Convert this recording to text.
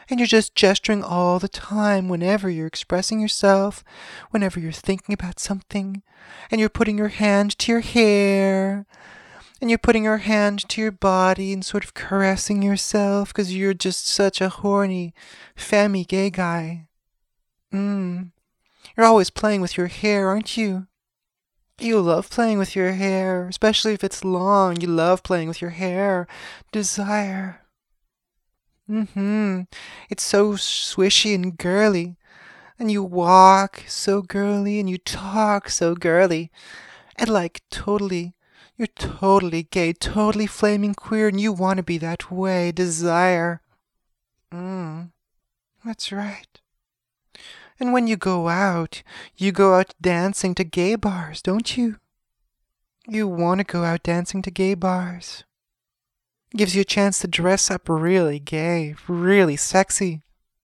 And you're just gesturing all the time whenever you're expressing yourself, whenever you're thinking about something, and you're putting your hand to your hair, and you're putting your hand to your body and sort of caressing yourself because you're just such a horny, femmy gay guy. Mmm. You're always playing with your hair, aren't you? You love playing with your hair, especially if it's long. You love playing with your hair. Desire. Mm-hmm. It's so swishy and girly. And you walk so girly and you talk so girly. And like you're totally gay, totally flaming queer, and you want to be that way. Desire. That's right. And when you go out dancing to gay bars, don't you? You want to go out dancing to gay bars. Gives you a chance to dress up really gay, really sexy.